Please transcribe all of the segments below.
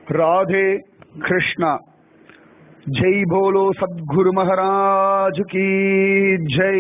राधे कृष्णा। जय बोलो सद्गुरु महाराज की जय।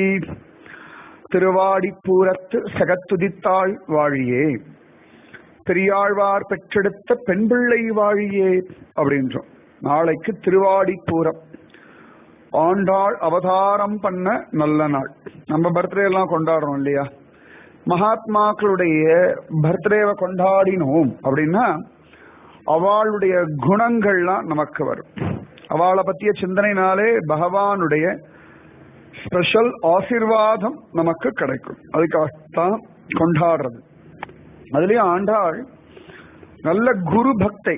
திருவாடிப்பூரத்து சகத்துதித்தாள் வாழியே, பெரியாழ்வார் பெற்றெடுத்த பெண் பிள்ளை வாழியே அப்படின்றோம். நாளைக்கு திருவாடிப்பூரம், ஆண்டாள் அவதாரம் பண்ண நல்ல நாள். நம்ம பர்த்டே எல்லாம் கொண்டாடுறோம் இல்லையா? மகாத்மாக்களுடைய பர்த்டேவை கொண்டாடினோம் அப்படின்னா அவளுடைய குணங்கள்லாம் நமக்கு வரும். அவளை பற்றிய சிந்தனைனாலே பகவானுடைய ஸ்பெஷல் ஆசீர்வாதம் நமக்கு கிடைக்கும். அதுக்காகத்தான் கொண்டாடுறது. அதுலயும் ஆண்டாள் நல்ல குரு பக்தை,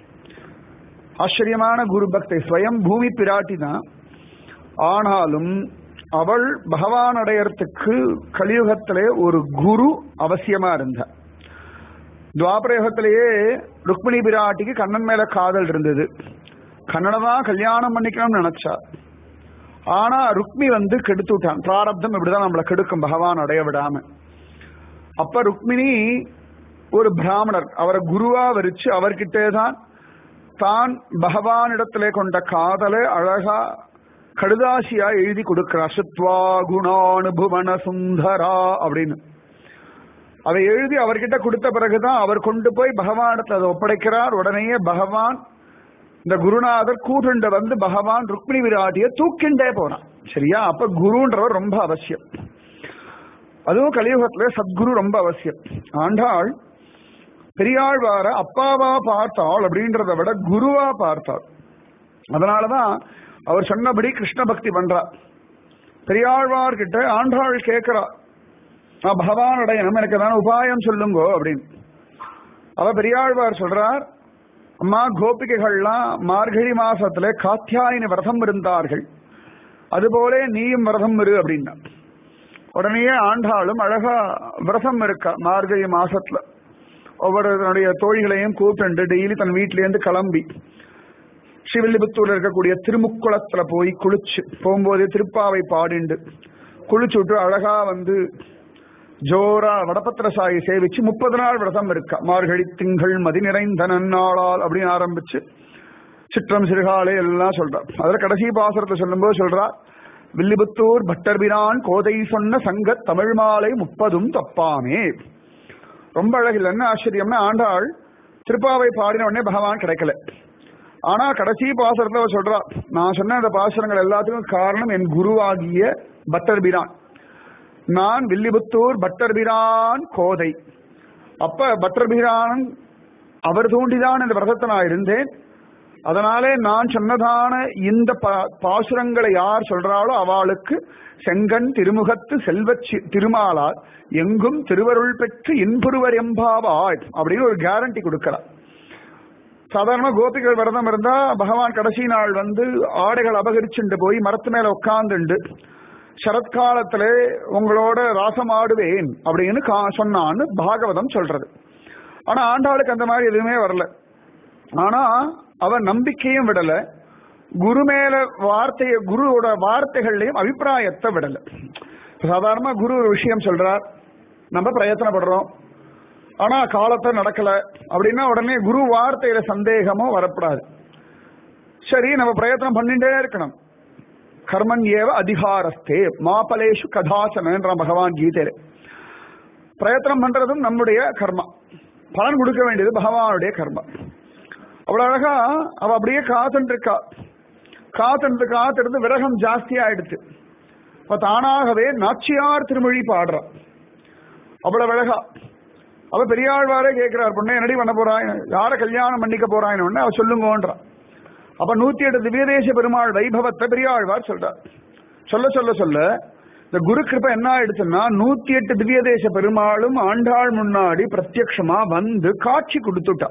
ஆச்சரியமான குரு பக்தை, ஸ்வயம் பூமி பிராட்டி தான். ஆனாலும் அவள் பகவான் அடையறதுக்கு கலியுகத்திலே ஒரு குரு அவசியமா இருந்தார். துவாபரயுகத்திலேயே ருக்மிணி பிராட்டிக்கு கண்ணன் மேல காதல் இருந்தது. கண்ணனை தான் கல்யாணம் பண்ணிக்கணும்னு நினைச்சா. ஆனா ருக்மி கெடுத்து விட்டான். பிராரப்தம் இப்படிதான் நம்மளை கெடுக்கும், பகவான் அடைய விடாம. அப்ப ருக்மிணி ஒரு பிராமணர், அவரை குருவா வரிச்சு அவர்கிட்டே தான் பகவானிடத்திலே கொண்ட காதலை அழகா கடுதாசியா எழுதி கொடுக்கிறார். சுத்வா குணானுபுவன சுந்தரா அப்படின்னு அதை எழுதி அவர்கிட்ட கொடுத்த பிறகுதான் அவர் கொண்டு போய் பகவானிடத்தில் அதை ஒப்படைக்கிறார். உடனேயே பகவான், இந்த குருநாதர் கூட்டுண்ட பகவான் ருக்மிணி விராட்டியை தூக்கிண்டே போனான். சரியா? அப்ப குருன்றவர் ரொம்ப அவசியம். அதுவும் கலியுகத்துல சத்குரு ரொம்ப அவசியம். ஆண்டாள் பெரியாழ்வார அப்பாவா பார்த்தாள் அப்படின்றத விட குருவா பார்த்தாள். அதனாலதான் அவர் சொன்னபடி கிருஷ்ண பக்தி பண்றார். பெரியாழ்வார்கிட்ட ஆண்டாள் கேட்கிறா, நான் பகவான் அடையணும், எனக்கு தானே உபாயம் சொல்லுங்கோ அப்படின்னு. அவ பெரியாழ்வார் சொல்றார், அம்மா கோபிகைகள்லாம் மார்கழி மாசத்துல காத்தியாயினி விரதம் இருந்தார்கள், அதுபோல நீயும் விரதம் இரு அப்படின்னா. உடனேயே ஆண்டாளும் அழகா விரதம் இருக்கா. மார்கழி மாசத்துல ஒவ்வொருடைய தோழிகளையும் கூப்பிட்டு டெய்லி தன் வீட்டிலேருந்து கிளம்பி ஸ்ரீவில்லிபுத்தூர்ல இருக்கக்கூடிய திருமுக்குளத்துல போய் குளிச்சு போகும்போதே திருப்பாவை பாடிண்டு குளிச்சு விட்டு அழகா ஜோரா வடபத்திர சாயை சேவிச்சு 30 நாள் விரதம் இருக்கா. மார்கழி திங்கள் மதி நிறைந்த நன்னாளால் அப்படின்னு ஆரம்பிச்சு சிற்றம் சிறுகாலை எல்லாம் சொல்றார். அதுல கடைசி பாசுரத்தை சொல்லும்போது சொல்றா, வில்லிபுத்தூர் பட்டர்பிரான் கோதை சொன்ன சங்க தமிழ் மாலை 30 தப்பாமே. ரொம்ப அழகில் என்ன ஆச்சரியம்னா, ஆண்டாள் திருப்பாவை பாடின உடனே பகவான் கிடைக்கல. ஆனா கடைசி பாசுரத்தை சொல்றா, நான் சொன்ன அந்த பாசுரங்கள் எல்லாத்துக்கும் காரணம் என் குருவாகிய பட்டர்பிரான். நான் வில்லிபுத்தூர் பட்டர்பிரான் கோதை. அப்ப பட்டர்பிரான் அவர் தூண்டிதான் இந்த விரதத்தை நான் இருந்தேன். அதனாலே நான் சொன்னதான இந்த பாசுரங்களை யார் சொல்றாளோ அவளுக்கு செங்கன் திருமுகத்து செல்வ திருமாலார் எங்கும் திருவருள் பெற்று இன்புருவர் எம்பாவாய் அப்படின்னு ஒரு கேரண்டி கொடுக்கிறார். சாதாரண கோபிகள் விரதம் இருந்தா பகவான் கடைசி நாள் ஆடைகள் அபகரிச்சுண்டு போய் மரத்து மேல உட்கார்ந்துண்டு சரத்காலத்துல உங்களோட ராசமாடுவேன் அப்படின்னு சொன்னான்னு பாகவதம் சொல்றது. ஆனா ஆண்டாளுக்கு அந்த மாதிரி எதுவுமே வரல. ஆனா அவ நம்பிக்கையும் விடல, குரு மேல குருவோட வார்த்தைகள்லயும் அபிப்பிராயத்தை விடல. சாதாரணமா குரு ஒரு விஷயம் சொல்றார், நம்ம பிரயத்தனப்படுறோம், ஆனா காலத்தை நடக்கல அப்படின்னா உடனே குரு வார்த்தையில சந்தேகமோ வரப்படாது. சரி, நம்ம பிரயத்தனம் பண்ணிட்டே இருக்கணும். கர்மன் ஏவ அதிகாரஸ்தே மாபலேஷு கதாசன பகவான் கீதையில. பிரயத்தனம் பண்றதும் நம்முடைய கர்மா, பலன் கொடுக்க வேண்டியது பகவானுடைய கர்மா. அவ்வளவு அழகா அவ அப்படியே காத்துட்டு இருக்கா. காத்திருந்து விரகம் ஜாஸ்தி ஆயிடுச்சு. இப்ப தானாகவே நாச்சியார் திருமொழி பாடுறா. அவ்வளவு அழகா அவ பெரியாழ்வாரே கேட்கிறார், பொண்ணு என்னடி பண்ண போறாய், யார கல்யாணம் பண்ணிக்க போறான்னு அவ சொல்லுங்கன்றா. அப்ப 108 திவ்யதேச பெருமாள் வைபவத்தை பெரியாழ்வார் சொல்றார். சொல்ல இந்த குரு கிருபை என்ன ஆயிடுச்சுன்னா 108 திவ்யதேச பெருமாளும் ஆண்டாள் முன்னாடி பிரத்யக்ஷமா காட்சி கொடுத்துட்டா.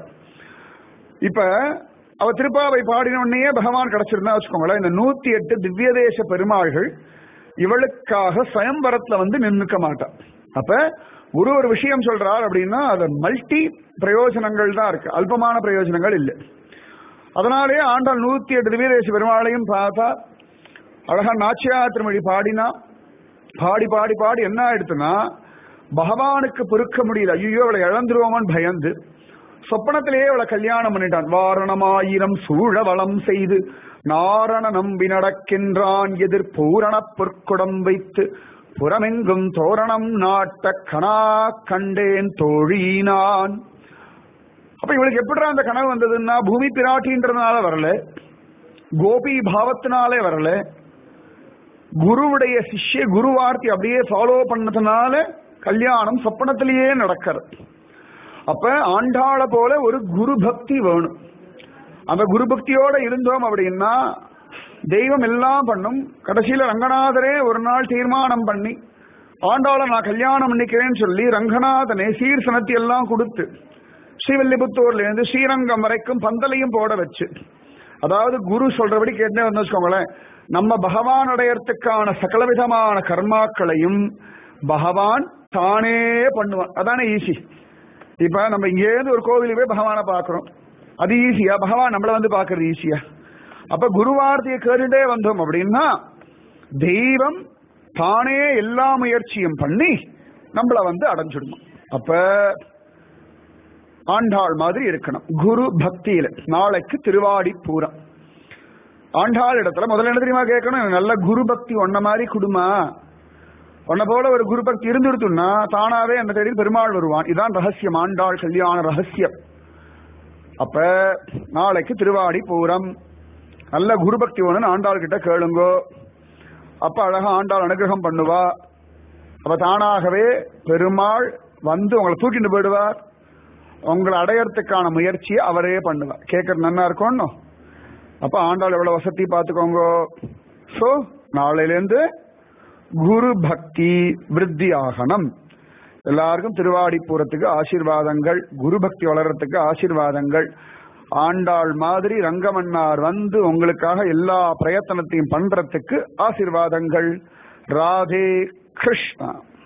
இப்ப அவ திருப்பாவை பாடின உடனே பகவான் கிடைச்சிருந்தா வச்சுக்கோங்களேன், இந்த 108 திவ்யதேச பெருமாள்கள் இவளுக்காக ஸ்வயம்பரத்துல நின்னுக்க மாட்டா. அப்ப ஒரு விஷயம் சொல்றார் அப்படின்னா அது மல்டி பிரயோஜனங்கள் தான் இருக்கு, அல்பமான பிரயோஜனங்கள் இல்லை. அதனாலே ஆண்டாள் 108 திவ்யதேச பெருமாளையும் பார்த்தா அழகா நாச்சியார் திருமொழி பாடினா. பாடி என்ன ஆயிடுச்சுன்னா பகவானுக்கு பொறுக்க முடியல. ஐயோ அவளை இழந்துருவோமோன்னு பயந்து சொப்பனத்திலேயே அவளை கல்யாணம் பண்ணிட்டான். வாரணமாயிரம் சூழ வளம் செய்து நாரண நம்பி நடக்கின்றான் எதிர் பூரண பொற்குடம் வைத்து புறமெங்கும் தோரணம் நாட்ட கணா கண்டேன் தோழினான். அப்ப இவளுக்கு எப்படிடா அந்த கனவு வந்ததுன்னா, பூமி பிராட்டின்றதுனால வரல, கோபி பாவத்தினாலே வரல, குருவுடைய சிஷ்ய குரு வார்த்தை அப்படியே ஃபாலோ பண்ணதுனால கல்யாணம் சொப்பனத்திலேயே நடக்கிறது. அப்ப ஆண்டாள போல ஒரு குரு பக்தி வேணும். அந்த குரு பக்தியோட இருந்தோம் அப்படின்னா தெய்வம் எல்லாம் பண்ணும். கடைசியில ரங்கநாதரே ஒரு நாள் தீர்மானம் பண்ணி ஆண்டாளை நான் கல்யாணம் பண்ணிக்கிறேன்னு சொல்லி ரங்கநாதனே சீர்சனத்தை எல்லாம் கொடுத்து ஸ்ரீவில்லிபுத்தூர்ல இருந்து ஸ்ரீரங்கம் வரைக்கும் பந்தலையும் போட வச்சு, அதாவது குரு சொல்றபடி கேட்டே வந்து வச்சுக்கோங்களேன், நம்ம பகவான் அடையறதுக்கான சகலவிதமான கர்மாக்களையும் பகவான் தானே பண்ணுவான். அதானே ஈஸி. இப்ப நம்ம இங்கேருந்து ஒரு கோவிலுக்கு போய் பகவானை பாக்குறோம், அது ஈஸியா? பகவான் நம்மள வந்து பாக்குறது ஈஸியா? அப்ப குருவார்த்தையை கேட்டுட்டே வந்தோம் அப்படின்னா தெய்வம் தானே எல்லா முயற்சியும் பண்ணி நம்மள வந்து அடைஞ்சிடணும். அப்ப ஆண்டாள் மாதிரி இருக்கணும் குரு பக்தியில. நாளைக்கு திருவாடி பூரம். ஆண்டாள் இடத்துல முதல்ல என்ன தெரியுமா கேட்கணும்? நல்ல குரு பக்தி ஒன்ன மாதிரி குடுமா, உன்ன போல ஒரு குரு பக்தி இருந்துடுத்துன்னா தானாவே அந்த தேடி பெருமாள் வருவான். இதான் ரகசியம், ஆண்டாள் கல்யாண ரகசியம். அப்ப நாளைக்கு திருவாடி பூரம், நல்ல குரு பக்தி ஒண்ணு ஆண்டாள் கிட்ட கேளுங்கோ. அப்ப அழகா ஆண்டாள் அனுகிரகம் பண்ணுவா. அப்ப தானாகவே பெருமாள் வந்து உங்களை தூக்கிட்டு போயிடுவார். உங்களை அடையறதுக்கான முயற்சியை அவரே பண்ணுவார். கேட்கறது நல்லா இருக்கும். அப்ப ஆண்டாள் எவ்வளவு வசதி பார்த்துக்கோங்க. சோ நாளையிலேருந்து குரு பக்தி விருத்தி ஆகணும். எல்லாருக்கும் திருவாடிப்பூரத்துக்கு ஆசீர்வாதங்கள், குரு பக்தி வளர்றதுக்கு ஆசீர்வாதங்கள். ஆண்டாள் மாதிரி ரங்கமன்னார் வந்து உங்களுக்காக எல்லா பிரயத்தனத்தையும் பண்றதுக்கு ஆசீர்வாதங்கள். ராதே கிருஷ்ணா.